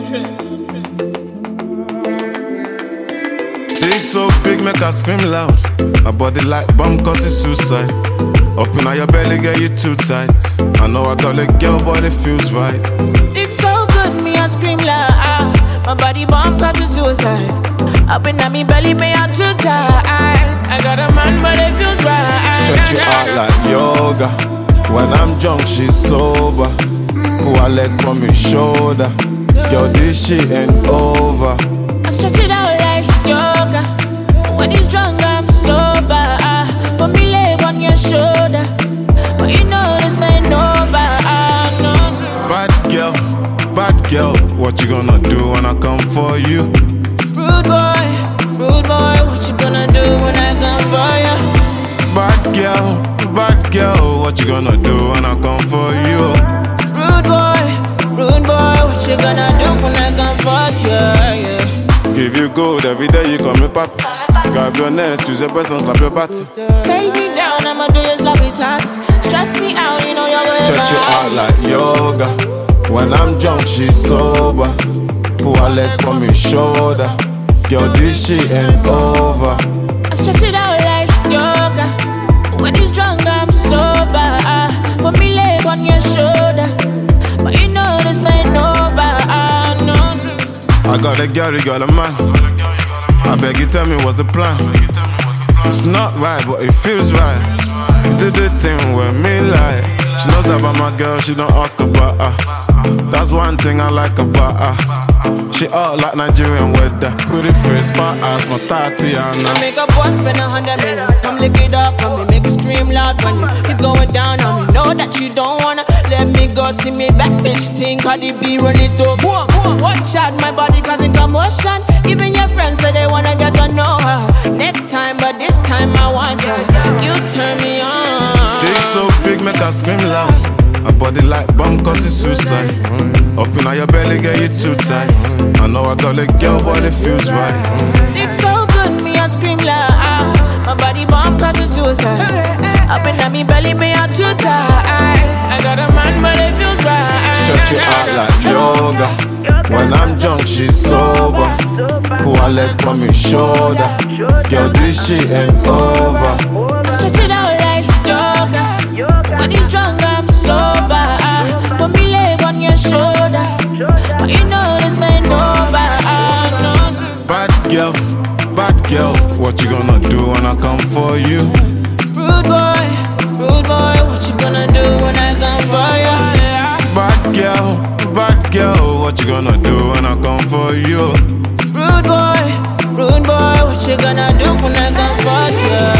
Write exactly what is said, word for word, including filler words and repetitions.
Dick so big, make her scream loud. My body like bomb cause it's suicide. Up in your belly, get you too tight. I know I got a girl, but it feels right. Dick so good, me I scream loud. My body bomb cause it's suicide. Up in me belly, me I too tight. I got a man, but it feels right. Stretch it out like yoga. When I'm drunk, she's sober. Pull her leg from my shoulder. Yo, this shit ain't over. I stretch it out like yoga. When he's drunk, I'm sober. Put me leg on your shoulder. But you know this ain't over. No. Bad girl, bad girl. What you gonna do when I come for you? Rude boy, rude boy. What you gonna do when I come for you? Bad girl, bad girl. What you gonna do when I come for you? Rude boy, rude boy. What you gonna do when I come for you? Yeah. Give you gold every day, you call me pop. Grab your neck, use your breast and slap your body. Take me down, I'ma do your sloppy time. Stretch me out, you know you're gonna stretch it out like yoga. When I'm drunk, she's sober. Pull her leg from my shoulder. Yo, this shit ain't over. I stretch it out like yoga. When he's drunk, I'm sober. Put me leg on your shoulder. But you know this ain't over. No. I got a girl, you got a man. I beg you, tell me what's the plan. It's not right, but it feels right. You did the thing with me like. She knows about my girl, she don't ask about her. That's one thing I like about her. She all like Nigerian weather. Pretty face, fat ass, my Tatiana. I make a boss spend a hundred million. Come lick it up for me, make it scream loud when you keep going down on me. Know that you don't wanna let me go. See me back, bitch, think Cardi B run it up. Whoa, whoa, watch out, my body causing commotion. Even your friends say they wanna get to know her. Next time, but this time I want you. You turn me on. Dick so big, make her scream loud. My body like bomb cause it's suicide. Up in your belly, get you too tight. I know I got a girl, but it feels right. Dick so good, me I scream loud. My body bomb cause it's suicide. Up in me belly, me I too tight. I got a man, but it feels right. Stretch it out like yoga. When I'm drunk, she's sober. Pull her leg from my shoulder. Yo, this shit ain't over. I stretch it out like yoga. When he's drunk, I'm sober. Put me leg on your shoulder. But you know this ain't over. No. Bad girl, bad girl. What you gonna do when I come for you? Rude boy, rude boy. What you gonna do when I come for you? Bad girl, bad girl. What you gonna do when I come for you? Rude boy, rude boy. What you gonna do when I come for you?